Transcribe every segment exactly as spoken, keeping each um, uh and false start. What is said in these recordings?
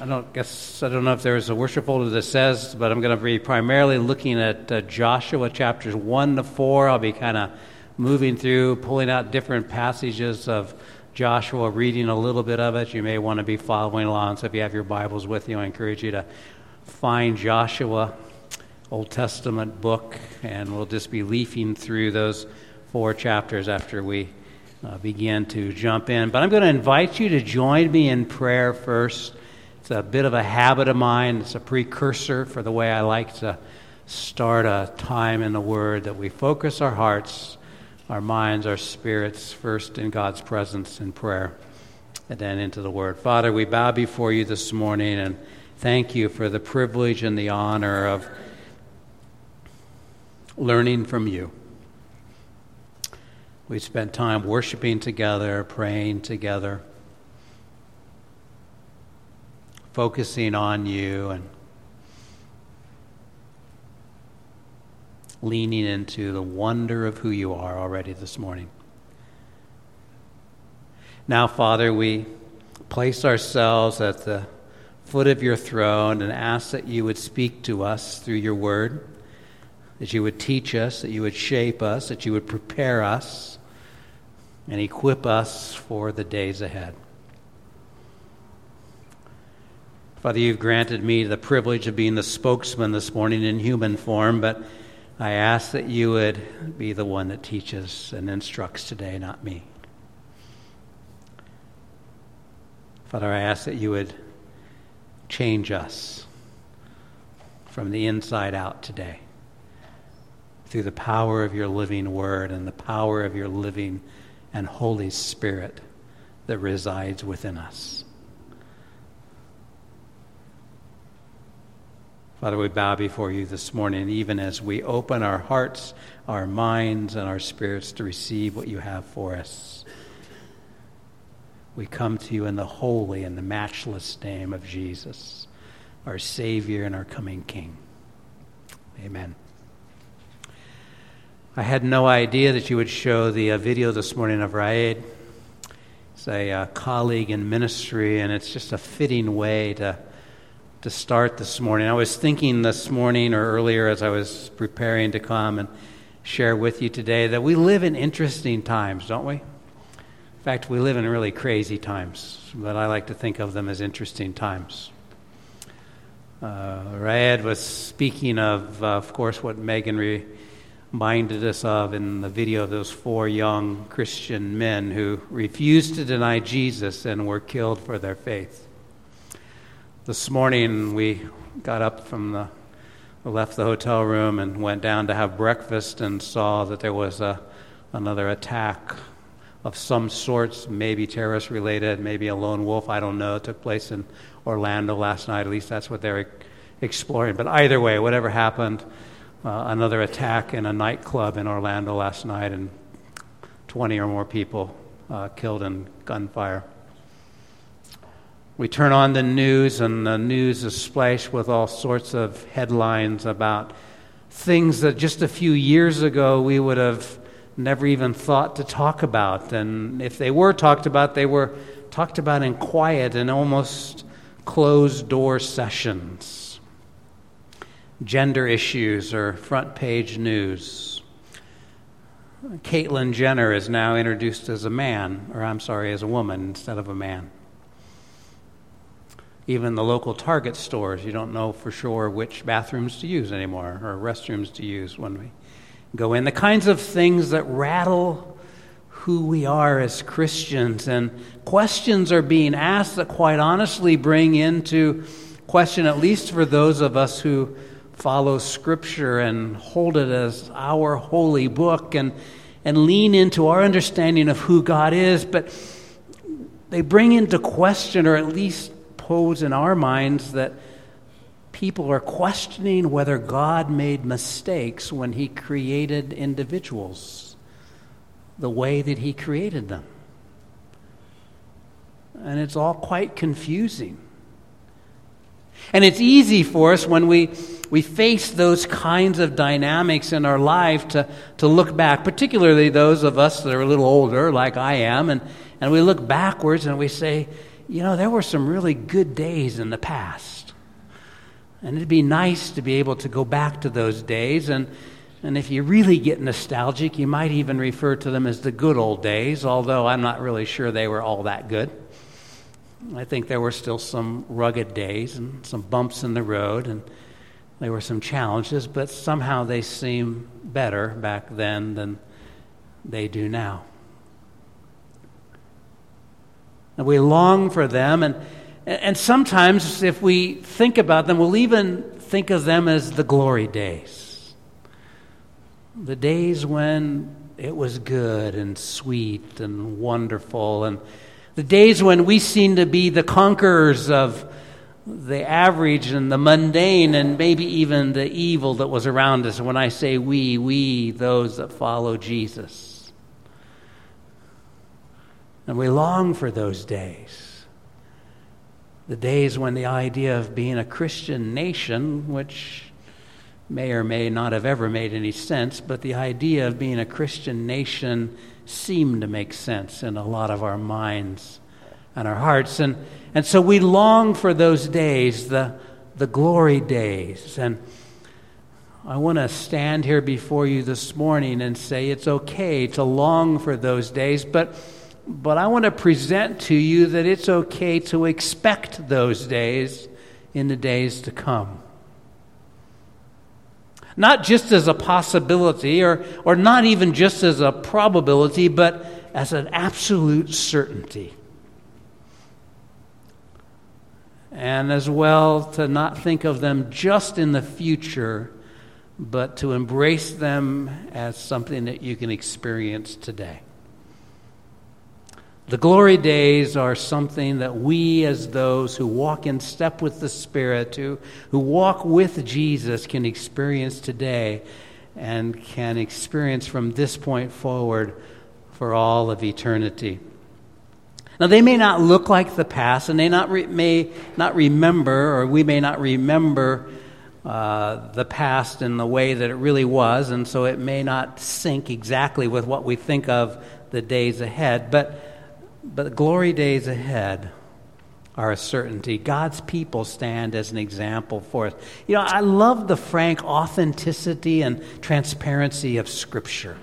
I don't guess I don't know if there's a worship folder that says, but I'm going to be primarily looking at uh, Joshua chapters one to four. I'll be kind of moving through, pulling out different passages of Joshua, reading a little bit of it. You may want to be following along. So if you have your Bibles with you, I encourage you to find Joshua, Old Testament book, and we'll just be leafing through those four chapters after we uh, begin to jump in. But I'm going to invite you to join me in prayer first. It's a bit of a habit of mine. It's a precursor for the way I like to start a time in the Word, that we focus our hearts, our minds, our spirits first in God's presence in prayer, and then into the Word. Father, we bow before you this morning and thank you for the privilege and the honor of learning from you. We spent time worshiping together, praying together, focusing on you and leaning into the wonder of who you are already this morning. Now, Father, we place ourselves at the foot of your throne and ask that you would speak to us through your word, that you would teach us, that you would shape us, that you would prepare us and equip us for the days ahead. Father, you've granted me the privilege of being the spokesman this morning in human form, but I ask that you would be the one that teaches and instructs today, not me. Father, I ask that you would change us from the inside out today through the power of your living word and the power of your living and Holy Spirit that resides within us. Father, we bow before you this morning, even as we open our hearts, our minds, and our spirits to receive what you have for us. We come to you in the holy and the matchless name of Jesus, our Savior and our coming King. Amen. I had no idea that you would show the uh, video this morning of Raed. He's a uh, colleague in ministry, and it's just a fitting way to to start this morning. I was thinking this morning or earlier as I was preparing to come and share with you today that we live in interesting times, don't we? In fact, we live in really crazy times, but I like to think of them as interesting times. Uh, Raed was speaking of, uh, of course, what Megan reminded us of in the video of those four young Christian men who refused to deny Jesus and were killed for their faith. This morning we got up from the, we left the hotel room and went down to have breakfast and saw that there was a, another attack of some sorts, maybe terrorist related, maybe a lone wolf, I don't know. It took place in Orlando last night, at least that's what they're exploring. But either way, whatever happened, uh, another attack in a nightclub in Orlando last night, and twenty or more people uh, killed in gunfire. We turn on the news, and the news is splashed with all sorts of headlines about things that just a few years ago we would have never even thought to talk about. And if they were talked about, they were talked about in quiet and almost closed-door sessions. Gender issues are front-page news. Caitlyn Jenner is now introduced as a man, or I'm sorry, as a woman instead of a man. Even the local Target stores, you don't know for sure which bathrooms to use anymore or restrooms to use when we go in. The kinds of things that rattle who we are as Christians, and questions are being asked that quite honestly bring into question, at least for those of us who follow Scripture and hold it as our holy book and, and lean into our understanding of who God is, but they bring into question, or at least pose in our minds, that people are questioning whether God made mistakes when he created individuals the way that he created them. And it's all quite confusing. And it's easy for us when we we face those kinds of dynamics in our life to, to look back, particularly those of us that are a little older, like I am, and, and we look backwards and we say, you know, there were some really good days in the past. And it'd be nice to be able to go back to those days. And, and if you really get nostalgic, you might even refer to them as the good old days, although I'm not really sure they were all that good. I think there were still some rugged days and some bumps in the road, and there were some challenges, but somehow they seem better back then than they do now. And we long for them, and and sometimes if we think about them, we'll even think of them as the glory days. The days when it was good and sweet and wonderful, and the days when we seem to be the conquerors of the average and the mundane and maybe even the evil that was around us. When I say we, we, those that follow Jesus. And we long for those days. The days when the idea of being a Christian nation, which may or may not have ever made any sense, but the idea of being a Christian nation seemed to make sense in a lot of our minds and our hearts. And and so we long for those days, the the glory days. And I want to stand here before you this morning and say it's okay to long for those days, but but I want to present to you that it's okay to expect those days in the days to come. Not just as a possibility or, or not even just as a probability, but as an absolute certainty. And as well to not think of them just in the future, but to embrace them as something that you can experience today. The glory days are something that we, as those who walk in step with the Spirit, who, who walk with Jesus, can experience today and can experience from this point forward for all of eternity. Now, they may not look like the past, and they not re- may not remember, or we may not remember uh, the past in the way that it really was, and so it may not sync exactly with what we think of the days ahead, but But the glory days ahead are a certainty. God's people stand as an example for us. You know, I love the frank authenticity and transparency of Scripture.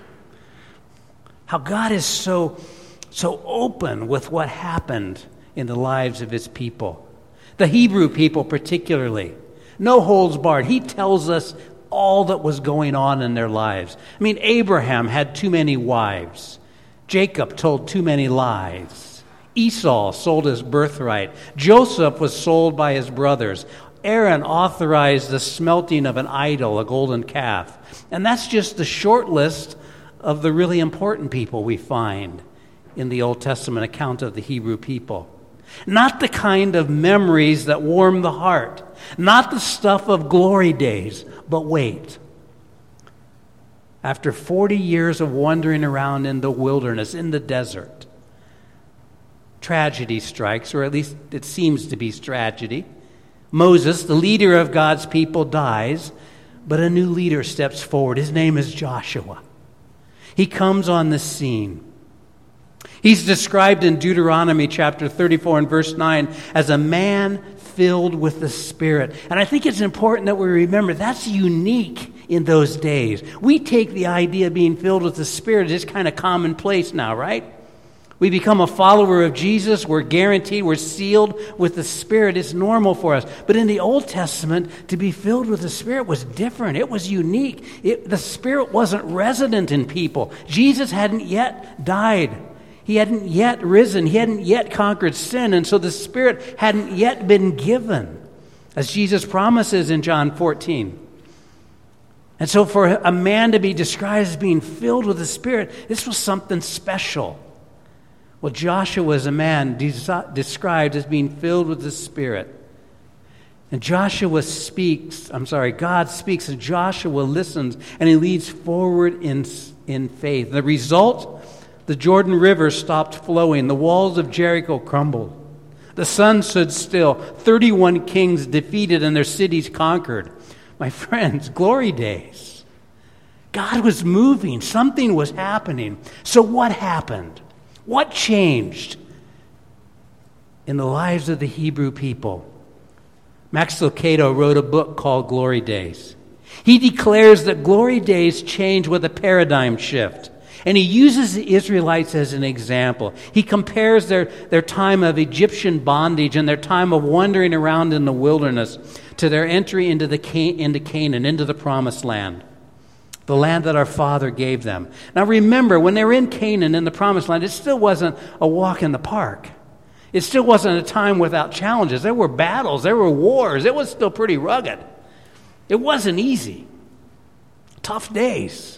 How God is so, so open with what happened in the lives of His people. The Hebrew people particularly. No holds barred. He tells us all that was going on in their lives. I mean, Abraham had too many wives. Jacob told too many lies. Esau sold his birthright. Joseph was sold by his brothers. Aaron authorized the smelting of an idol, a golden calf. And that's just the short list of the really important people we find in the Old Testament account of the Hebrew people. Not the kind of memories that warm the heart. Not the stuff of glory days. But wait. After forty years of wandering around in the wilderness, in the desert, tragedy strikes, or at least it seems to be tragedy. Moses, the leader of God's people, dies, but a new leader steps forward. His name is Joshua. He comes on the scene. He's described in Deuteronomy chapter thirty-four and verse nine as a man filled with the Spirit. And I think it's important that we remember that's unique in those days. We take the idea of being filled with the Spirit as kind of commonplace now, right? We become a follower of Jesus. We're guaranteed. We're sealed with the Spirit. It's normal for us. But in the Old Testament, to be filled with the Spirit was different. It was unique. It, the Spirit wasn't resident in people. Jesus hadn't yet died. He hadn't yet risen. He hadn't yet conquered sin. And so the Spirit hadn't yet been given, as Jesus promises in John fourteen. And so for a man to be described as being filled with the Spirit, this was something special. Well, Joshua was a man des- described as being filled with the Spirit. And Joshua speaks, I'm sorry, God speaks, and Joshua listens, and he leads forward in, in faith. The result, the Jordan River stopped flowing. The walls of Jericho crumbled. The sun stood still. thirty-one kings defeated and their cities conquered. My friends, glory days. God was moving. Something was happening. So what happened? What changed? in the lives of the Hebrew people. Max Lucado wrote a book called Glory Days. He declares that glory days change with a paradigm shift. And he uses the Israelites as an example. He compares their, their time of Egyptian bondage and their time of wandering around in the wilderness to their entry into, the Can- into Canaan, into the promised land, the land that our Father gave them. Now remember, when they were in Canaan, in the promised land, it still wasn't a walk in the park. It still wasn't a time without challenges. There were battles. There were wars. It was still pretty rugged. It wasn't easy. Tough days.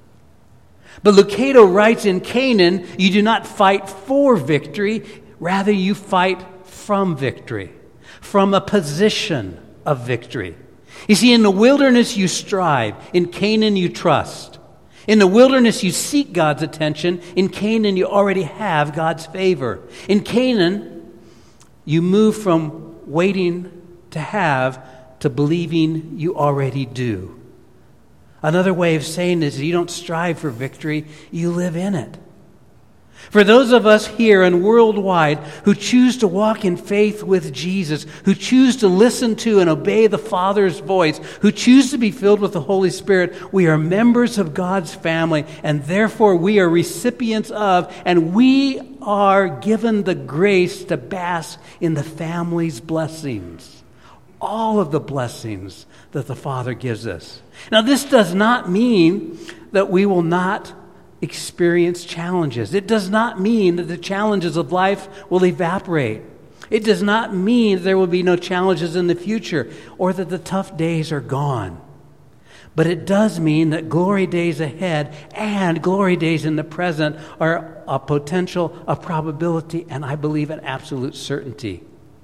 But Lucado writes, in Canaan, you do not fight for victory. Rather, you fight from victory, from a position of victory. You see, in the wilderness, you strive. In Canaan, you trust. In the wilderness, you seek God's attention. In Canaan, you already have God's favor. In Canaan, you move from waiting to have to believing you already do. Another way of saying this is you don't strive for victory, you live in it. For those of us here and worldwide who choose to walk in faith with Jesus, who choose to listen to and obey the Father's voice, who choose to be filled with the Holy Spirit, we are members of God's family, and therefore we are recipients of, and we are given the grace to bask in the family's blessings. All of the blessings that the Father gives us. Now, this does not mean that we will not experience challenges. It does not mean that the challenges of life will evaporate. It does not mean there will be no challenges in the future or that the tough days are gone. But it does mean that glory days ahead and glory days in the present are a potential, a probability, and I believe an absolute certainty.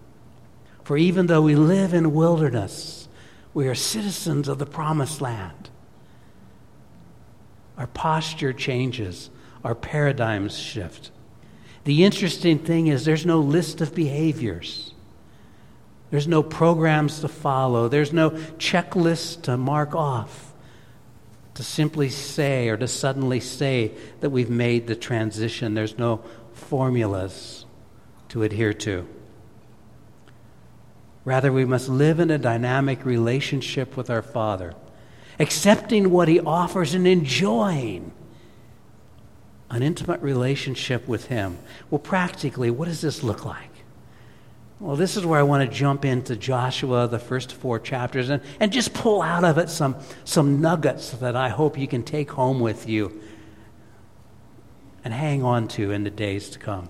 For even though we live in wilderness, we are citizens of the promised land. Our posture changes. Our paradigms shift. The interesting thing is there's no list of behaviors. There's no programs to follow. There's no checklist to mark off, to simply say or to suddenly say that we've made the transition. There's no formulas to adhere to. Rather, we must live in a dynamic relationship with our Father, accepting what He offers and enjoying an intimate relationship with Him. Well, practically, what does this look like? Well, this is where I want to jump into Joshua, the first four chapters, and, and just pull out of it some, some nuggets that I hope you can take home with you and hang on to in the days to come.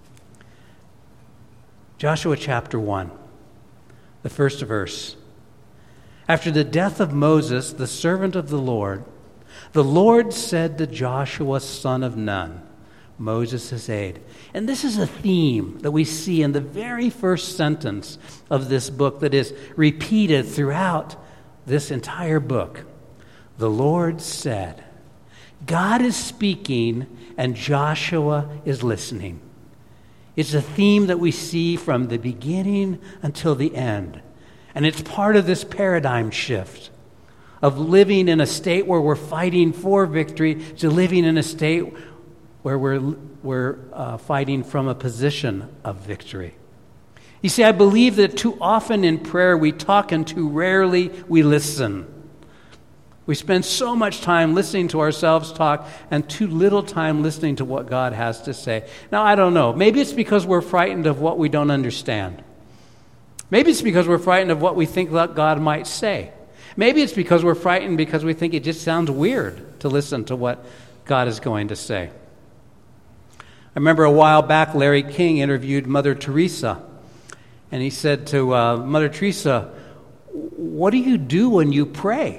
Joshua chapter one. The first verse. After the death of Moses, the servant of the Lord, the Lord said to Joshua, son of Nun, Moses' aide. And this is a theme that we see in the very first sentence of this book that is repeated throughout this entire book. The Lord said. God is speaking and Joshua is listening. It's a theme that we see from the beginning until the end. And it's part of this paradigm shift of living in a state where we're fighting for victory to living in a state where we're, we're uh, fighting from a position of victory. You see, I believe that too often in prayer we talk and too rarely we listen. We spend so much time listening to ourselves talk and too little time listening to what God has to say. Now, I don't know. Maybe it's because we're frightened of what we don't understand. Maybe it's because we're frightened of what we think that God might say. Maybe it's because we're frightened because we think it just sounds weird to listen to what God is going to say. I remember a while back, Larry King interviewed Mother Teresa. And he said to uh, Mother Teresa, what do you do when you pray?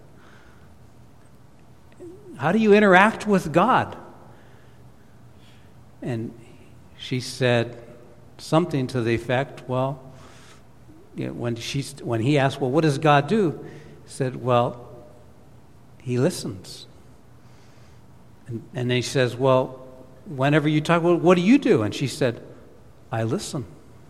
How do you interact with God? And she said something to the effect, well, you know, when she when he asked, well, what does God do? He said, well, He listens. And, and then he says, well, whenever you talk, well, what do you do? And she said, I listen.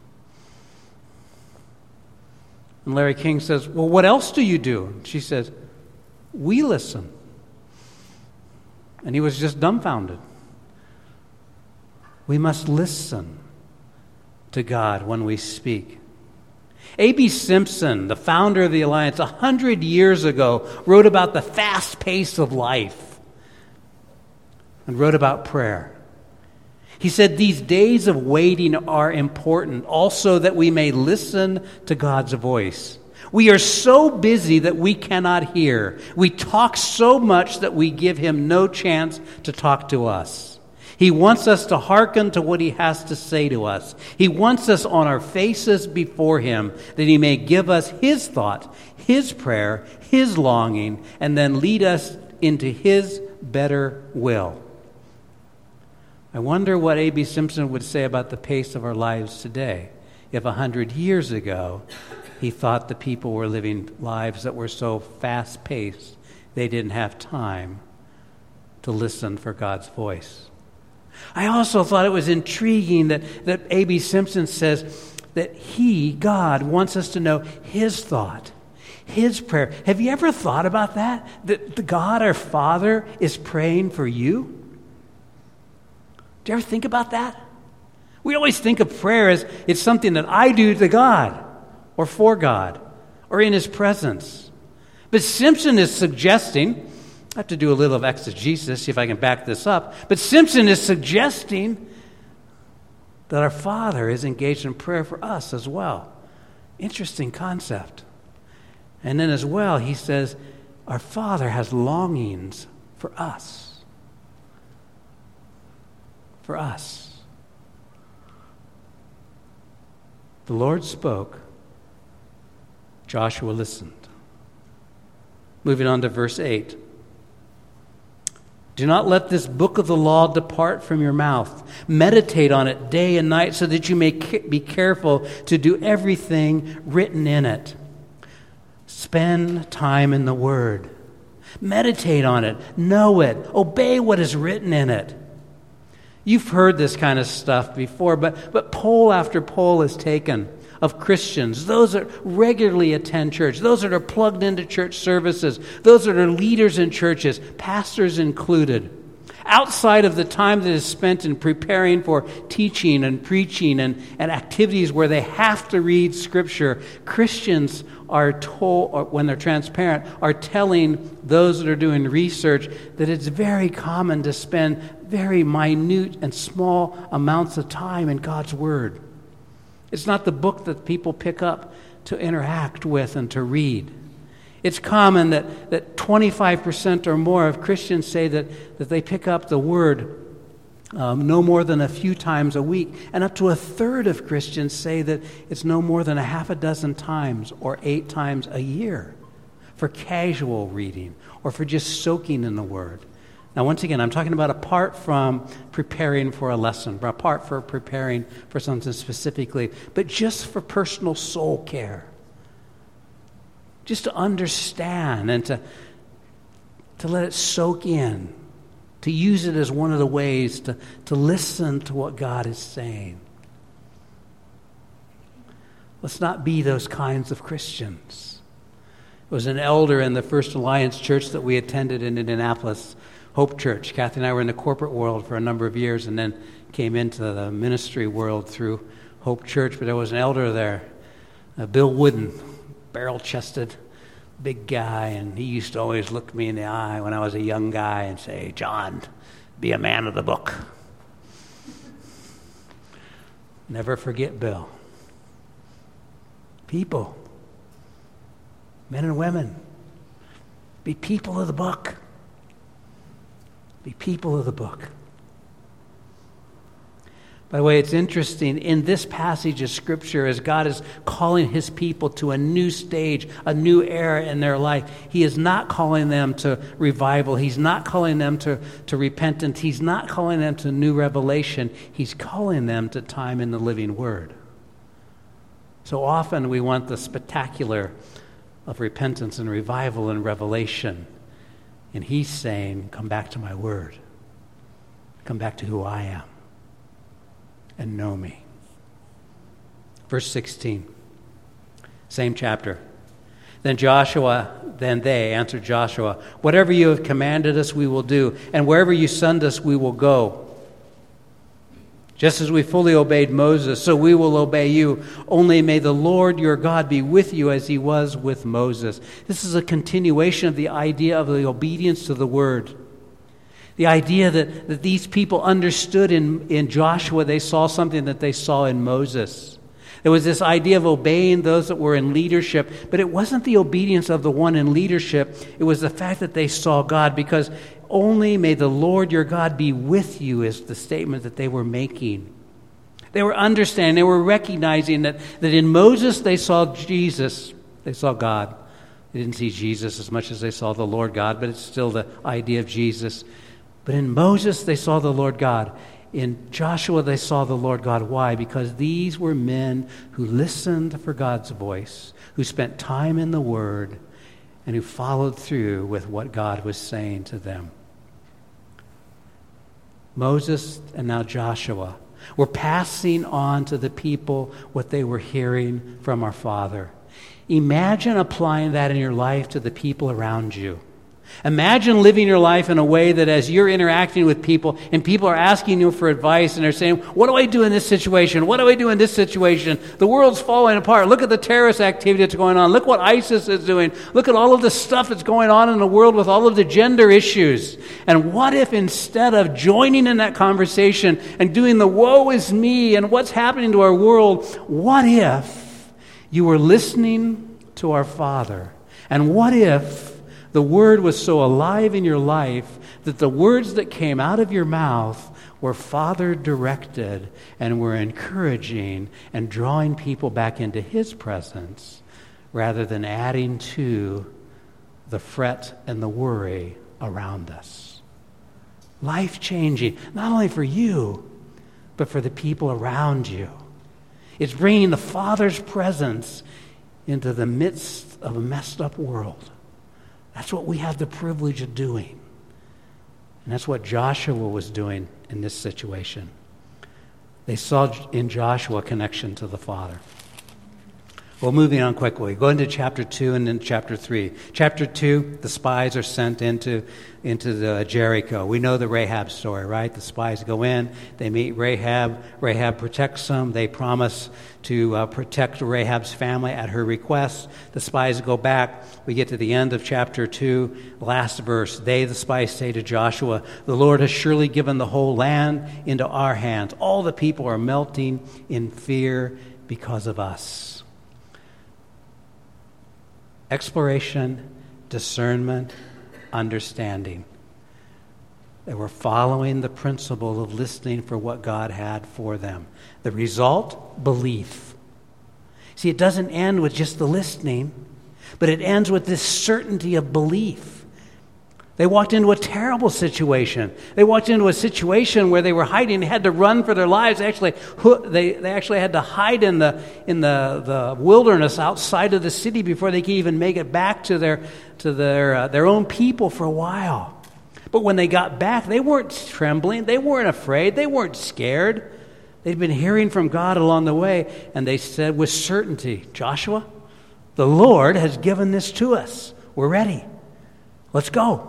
And Larry King says, well, what else do you do? And she says, we listen. And he was just dumbfounded. We must listen to God when we speak. A B Simpson, the founder of the Alliance, a hundred years ago, wrote about the fast pace of life and wrote about prayer. He said, these days of waiting are important, also that we may listen to God's voice. We are so busy that we cannot hear. We talk so much that we give him no chance to talk to us. He wants us to hearken to what he has to say to us. He wants us on our faces before him, that he may give us his thought, his prayer, his longing, and then lead us into his better will. I wonder what A B Simpson would say about the pace of our lives today if a hundred years ago he thought the people were living lives that were so fast-paced they didn't have time to listen for God's voice. I also thought it was intriguing that, that A B Simpson says that he, God, wants us to know his thought, his prayer. Have you ever thought about that? That the God, our Father, is praying for you? Do you ever think about that? We always think of prayer as it's something that I do to God or for God or in his presence. But Simpson is suggesting, I have to do a little of exegesis, see if I can back this up, but Simpson is suggesting that our Father is engaged in prayer for us as well. Interesting concept. And then as well, he says, our Father has longings for us. For us. The Lord spoke. Joshua listened. Moving on to verse eight. Do not let this book of the law depart from your mouth. Meditate on it day and night so that you may be careful to do everything written in it. Spend time in the Word. Meditate on it. Know it. Obey what is written in it. You've heard this kind of stuff before, but, but poll after poll is taken of Christians, those that regularly attend church, those that are plugged into church services, those that are leaders in churches, pastors included. Outside of the time that is spent in preparing for teaching and preaching and, and activities where they have to read Scripture, Christians are told, or when they're transparent, are telling those that are doing research that it's very common to spend very minute and small amounts of time in God's Word. It's not the book that people pick up to interact with and to read. It's common that, that twenty-five percent or more of Christians say that, that they pick up the Word um, no more than a few times a week. And up to a third of Christians say that it's no more than a half a dozen times or eight times a year for casual reading or for just soaking in the Word. Now, once again, I'm talking about apart from preparing for a lesson, apart from preparing for something specifically, but just for personal soul care. Just to understand and to, to let it soak in, to use it as one of the ways to, to listen to what God is saying. Let's not be those kinds of Christians. It was an elder in the First Alliance Church that we attended in Indianapolis, Hope Church. Kathy and I were in the corporate world for a number of years and then came into the ministry world through Hope Church. But there was an elder there, uh, Bill Wooden, barrel-chested, big guy, and he used to always look me in the eye when I was a young guy and say, "John, be a man of the book." Never forget Bill. People, men and women, be people of the book. Be people of the book. By the way, it's interesting, in this passage of Scripture, as God is calling his people to a new stage, a new era in their life, he is not calling them to revival. He's not calling them to, to repentance. He's not calling them to new revelation. He's calling them to time in the living Word. So often we want the spectacular of repentance and revival and revelation. And he's saying, come back to my Word. Come back to who I am. And know me. Verse sixteen, same chapter. Then Joshua, then they answered Joshua, whatever you have commanded us we will do, and wherever you send us we will go. Just as we fully obeyed Moses, so we will obey you. Only may the Lord your God be with you as he was with Moses. This is a continuation of the idea of the obedience to the word. The idea that, that these people understood in, in Joshua, they saw something that they saw in Moses. There was this idea of obeying those that were in leadership, but it wasn't the obedience of the one in leadership. It was the fact that they saw God, because only may the Lord your God be with you is the statement that they were making. They were understanding, they were recognizing that, that in Moses they saw Jesus, they saw God. They didn't see Jesus as much as they saw the Lord God, but it's still the idea of Jesus. But in Moses they saw the Lord God. In Joshua they saw the Lord God. Why? Because these were men who listened for God's voice, who spent time in the Word, and who followed through with what God was saying to them. Moses and now Joshua were passing on to the people what they were hearing from our Father. Imagine applying that in your life to the people around you. Imagine living your life in a way that as you're interacting with people and people are asking you for advice and they're saying, what do I do in this situation? What do I do in this situation? The world's falling apart. Look at the terrorist activity that's going on. Look what ISIS is doing. Look at all of the stuff that's going on in the world with all of the gender issues. And what if instead of joining in that conversation and doing the woe is me and what's happening to our world, what if you were listening to our Father? And what if the Word was so alive in your life that the words that came out of your mouth were Father-directed and were encouraging and drawing people back into His presence rather than adding to the fret and the worry around us? Life-changing, not only for you, but for the people around you. It's bringing the Father's presence into the midst of a messed-up world. That's what we have the privilege of doing. And that's what Joshua was doing in this situation. They saw in Joshua a connection to the Father. Well, moving on quickly. Go into chapter two and then chapter three. Chapter two, the spies are sent into, into the Jericho. We know the Rahab story, right? The spies go in, they meet Rahab. Rahab protects them. They promise to uh, protect Rahab's family at her request. The spies go back. We get to the end of chapter two, last verse. They, the spies, say to Joshua, the Lord has surely given the whole land into our hands. All the people are melting in fear because of us. Exploration, discernment, understanding. They were following the principle of listening for what God had for them. The result, belief. See, it doesn't end with just the listening, but it ends with this certainty of belief. They walked into a terrible situation. They walked into a situation where they were hiding. They had to run for their lives. They actually, they, they actually had to hide in the in the, the wilderness outside of the city before they could even make it back to their to their uh, their own people for a while. But when they got back, they weren't trembling. They weren't afraid. They weren't scared. They'd been hearing from God along the way, and they said with certainty, Joshua, the Lord has given this to us. We're ready. Let's go.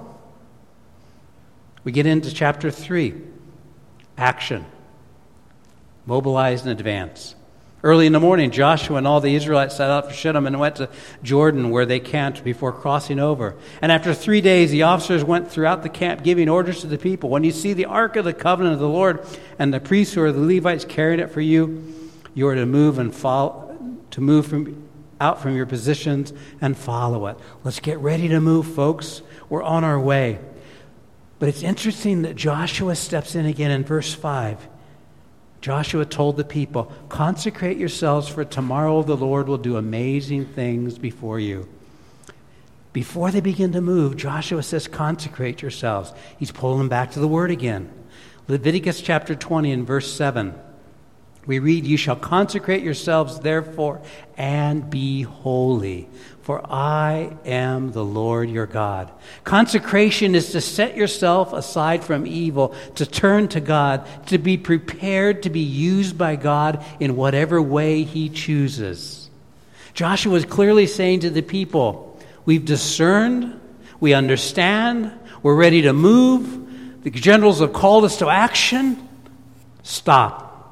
We get into chapter three, action, mobilize in advance. Early in the morning, Joshua and all the Israelites set out for Shittim and went to Jordan where they camped before crossing over. And after three days, the officers went throughout the camp giving orders to the people. When you see the ark of the covenant of the Lord and the priests who are the Levites carrying it for you, you are to move and follow, to move from out from your positions and follow it. Let's get ready to move, folks. We're on our way. But it's interesting that Joshua steps in again in verse five. Joshua told the people, consecrate yourselves, for tomorrow the Lord will do amazing things before you. Before they begin to move, Joshua says, consecrate yourselves. He's pulling them back to the word again. Leviticus chapter twenty and verse seven. We read, you shall consecrate yourselves, therefore, and be holy, for I am the Lord your God. Consecration is to set yourself aside from evil, to turn to God, to be prepared to be used by God in whatever way He chooses. Joshua is clearly saying to the people, we've discerned, we understand, we're ready to move, the generals have called us to action. Stop.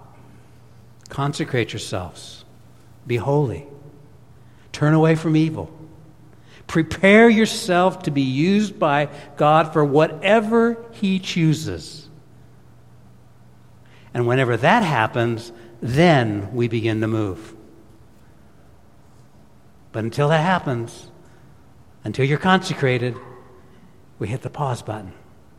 Consecrate yourselves. Be holy. Turn away from evil. Prepare yourself to be used by God for whatever He chooses. And whenever that happens, then we begin to move. But until that happens, until you're consecrated, we hit the pause button.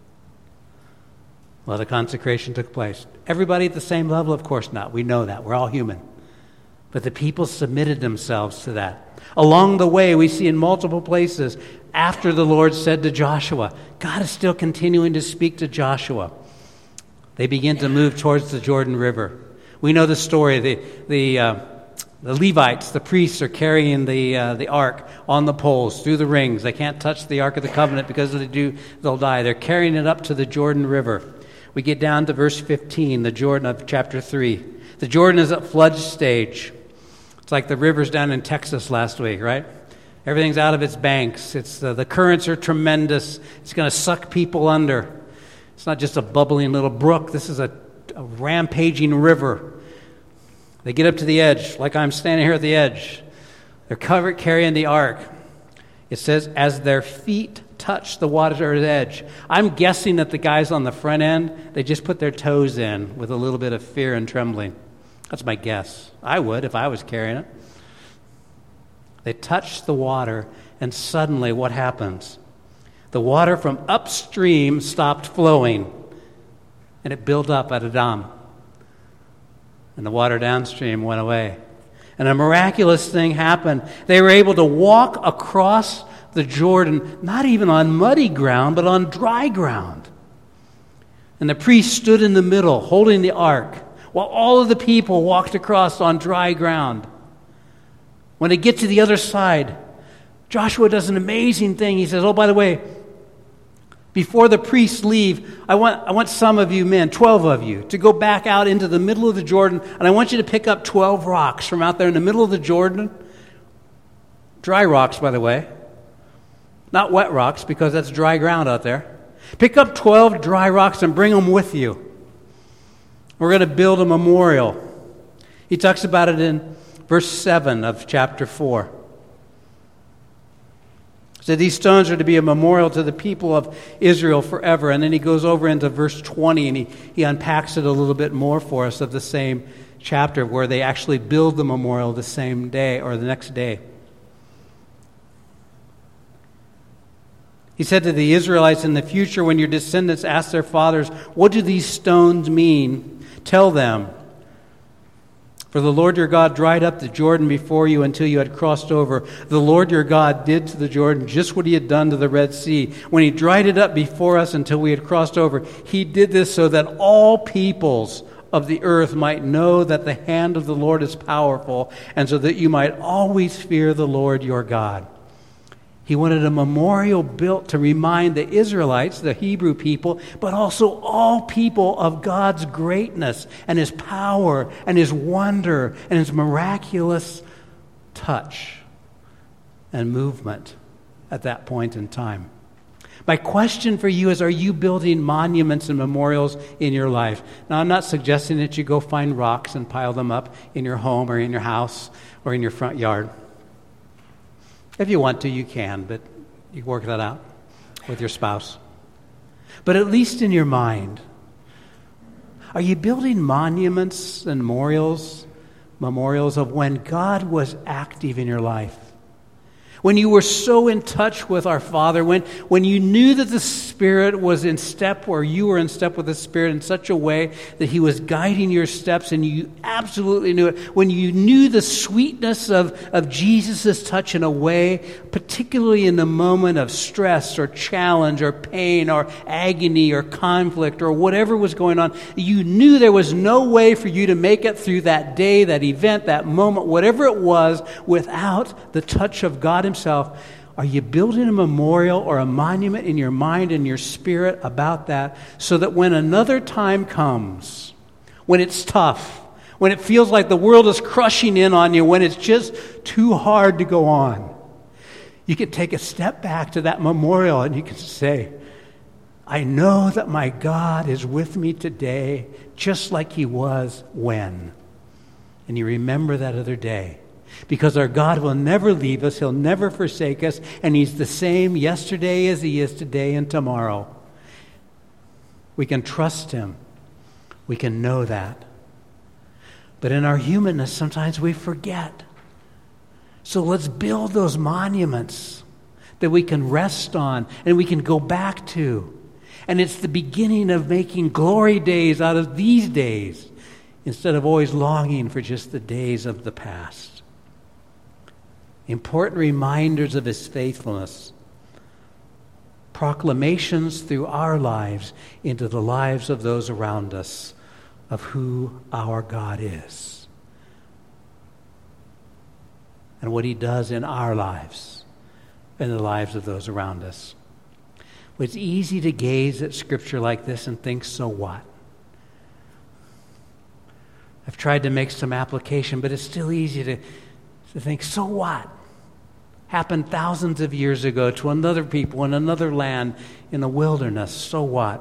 Well, the consecration took place. Everybody at the same level? Of course not. We know that. We're all human. But the people submitted themselves to that. Along the way, we see in multiple places, after the Lord said to Joshua, God is still continuing to speak to Joshua. They begin to move towards the Jordan River. We know the story. The, the, uh, the Levites, the priests, are carrying the, uh, the ark on the poles through the rings. They can't touch the Ark of the Covenant because if they do, they'll die. They're carrying it up to the Jordan River. We get down to verse fifteen, the Jordan of chapter three. The Jordan is at flood stage. It's like the rivers down in Texas last week, right? Everything's out of its banks. It's uh, the currents are tremendous. It's going to suck people under. It's not just a bubbling little brook. This is a, a rampaging river. They get up to the edge, like I'm standing here at the edge. They're covered carrying the ark. It says, as their feet touch the water's edge. I'm guessing that the guys on the front end, they just put their toes in with a little bit of fear and trembling. That's my guess. I would if I was carrying it. They touch the water, and suddenly what happens? The water from upstream stopped flowing, and it built up at a dam. And the water downstream went away. And a miraculous thing happened. They were able to walk across the Jordan, not even on muddy ground, but on dry ground. And the priest stood in the middle, holding the ark, while all of the people walked across on dry ground. When they get to the other side, Joshua does an amazing thing. He says, oh, by the way, before the priests leave, I want, I want some of you men, twelve of you, to go back out into the middle of the Jordan, and I want you to pick up twelve rocks from out there in the middle of the Jordan. Dry rocks, by the way. Not wet rocks, because that's dry ground out there. Pick up twelve dry rocks and bring them with you. We're going to build a memorial. He talks about it in verse seven of chapter four. So these stones are to be a memorial to the people of Israel forever. And then he goes over into verse twenty, and he, he unpacks it a little bit more for us of the same chapter, where they actually build the memorial the same day or the next day. He said to the Israelites, in the future, when your descendants ask their fathers, what do these stones mean? Tell them, for the Lord your God dried up the Jordan before you until you had crossed over. The Lord your God did to the Jordan just what he had done to the Red Sea. When he dried it up before us until we had crossed over, he did this so that all peoples of the earth might know that the hand of the Lord is powerful, and so that you might always fear the Lord your God. He wanted a memorial built to remind the Israelites, the Hebrew people, but also all people of God's greatness and his power and his wonder and his miraculous touch and movement at that point in time. My question for you is, are you building monuments and memorials in your life? Now, I'm not suggesting that you go find rocks and pile them up in your home or in your house or in your front yard. If you want to, you can, but you work that out with your spouse. But at least in your mind, are you building monuments and memorials, memorials of when God was active in your life? When you were so in touch with our Father, when, when you knew that the Spirit was in step, or you were in step with the Spirit in such a way that he was guiding your steps and you absolutely knew it. When you knew the sweetness of, of Jesus' touch in a way, particularly in the moment of stress or challenge or pain or agony or conflict or whatever was going on, you knew there was no way for you to make it through that day, that event, that moment, whatever it was, without the touch of God himself. Himself, are you building a memorial or a monument in your mind and your spirit about that, so that when another time comes, when it's tough, when it feels like the world is crushing in on you, when it's just too hard to go on, you can take a step back to that memorial and you can say, I know that my God is with me today, just like he was when. and you remember that other day. Because our God will never leave us, He'll never forsake us, and He's the same yesterday as He is today and tomorrow. We can trust Him. We can know that. But in our humanness, sometimes we forget. So let's build those monuments that we can rest on and we can go back to. And it's the beginning of making glory days out of these days instead of always longing for just the days of the past. Important reminders of His faithfulness. Proclamations through our lives into the lives of those around us of who our God is and what He does in our lives and the lives of those around us. It's easy to gaze at Scripture like this and think, so what? I've tried to make some application, but it's still easy to, to think, so what? Happened thousands of years ago to another people in another land in the wilderness. So what?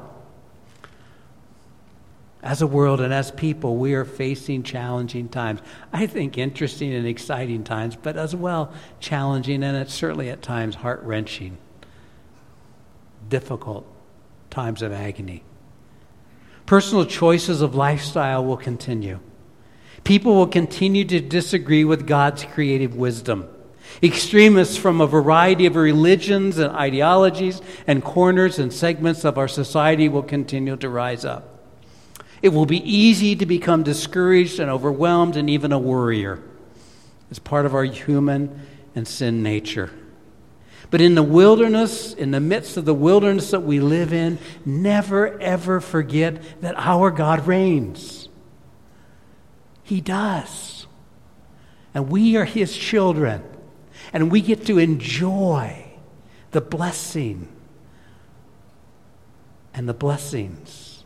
As a world and as people, we are facing challenging times. I think interesting and exciting times, but as well challenging and it's certainly at times heart-wrenching, difficult times of agony. Personal choices of lifestyle will continue. People will continue to disagree with God's creative wisdom. Extremists from a variety of religions and ideologies and corners and segments of our society will continue to rise up. It will be easy to become discouraged and overwhelmed and even a worrier. It's part of our human and sin nature. But in the wilderness, in the midst of the wilderness that we live in, never ever forget that our God reigns. He does. And we are His children. And we get to enjoy the blessing and the blessings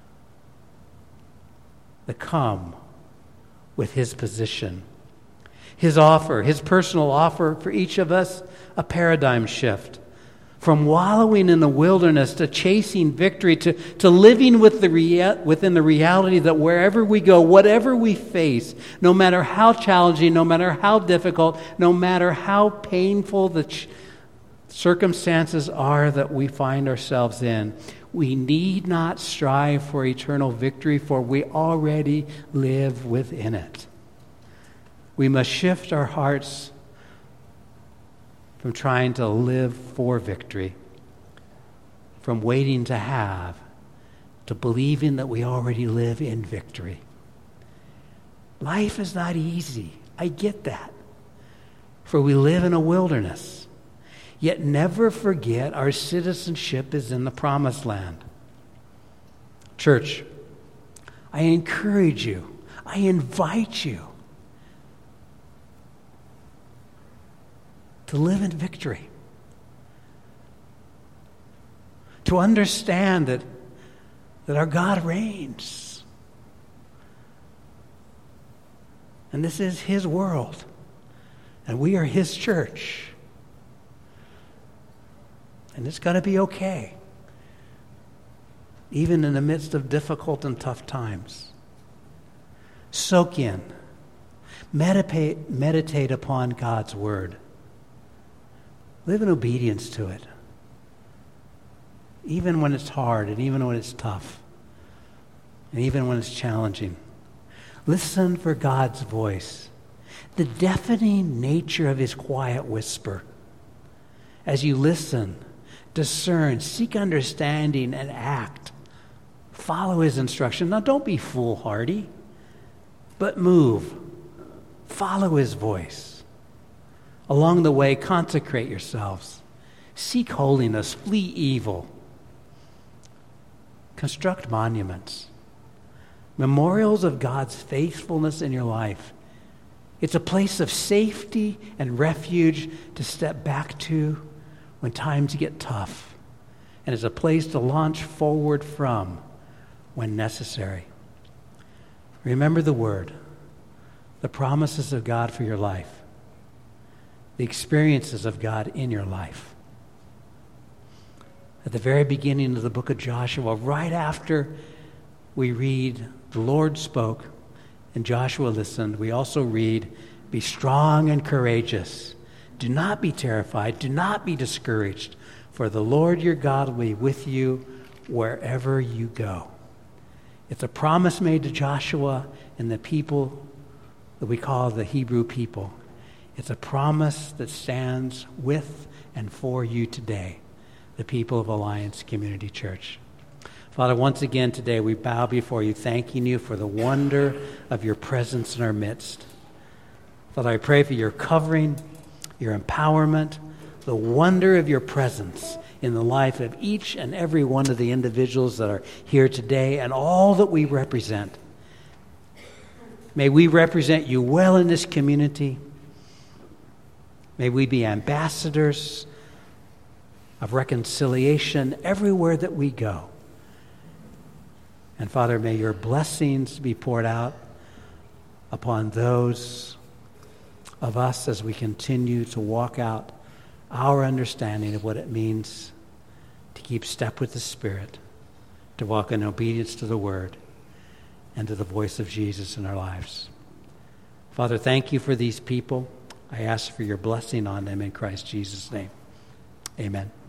that come with His position. His offer, His personal offer for each of us, a paradigm shift. From wallowing in the wilderness to chasing victory, to, to living with the rea- within the reality that wherever we go, whatever we face, no matter how challenging, no matter how difficult, no matter how painful the ch- circumstances are that we find ourselves in, we need not strive for eternal victory, for we already live within it. We must shift our hearts from trying to live for victory, from waiting to have, to believing that we already live in victory. Life is not easy. I get that. For we live in a wilderness. Yet never forget our citizenship is in the promised land. Church, I encourage you, I invite you to live in victory. To understand that, that our God reigns. And this is His world. And we are His church. And it's going to be okay. Even in the midst of difficult and tough times. Soak in. Meditate, meditate upon God's word. Live in obedience to it. Even when it's hard and even when it's tough. And even when it's challenging. Listen for God's voice. The deafening nature of His quiet whisper. As you listen, discern, seek understanding, and act. Follow His instruction. Now don't be foolhardy, but move. Follow His voice. Along the way, consecrate yourselves. Seek holiness. Flee evil. Construct monuments. Memorials of God's faithfulness in your life. It's a place of safety and refuge to step back to when times get tough. And it's a place to launch forward from when necessary. Remember the word, the promises of God for your life. The experiences of God in your life. At the very beginning of the book of Joshua, right after we read, the Lord spoke, and Joshua listened, we also read, "Be strong and courageous. Do not be terrified. Do not be discouraged, for the Lord your God will be with you wherever you go." It's a promise made to Joshua and the people that we call the Hebrew people. It's a promise that stands with and for you today, the people of Alliance Community Church. Father, once again today we bow before you, thanking you for the wonder of your presence in our midst. Father, I pray for your covering, your empowerment, the wonder of your presence in the life of each and every one of the individuals that are here today and all that we represent. May we represent you well in this community. May we be ambassadors of reconciliation everywhere that we go. And Father, may your blessings be poured out upon those of us as we continue to walk out our understanding of what it means to keep step with the Spirit, to walk in obedience to the Word and to the voice of Jesus in our lives. Father, thank you for these people. I ask for your blessing on them in Christ Jesus' name. Amen.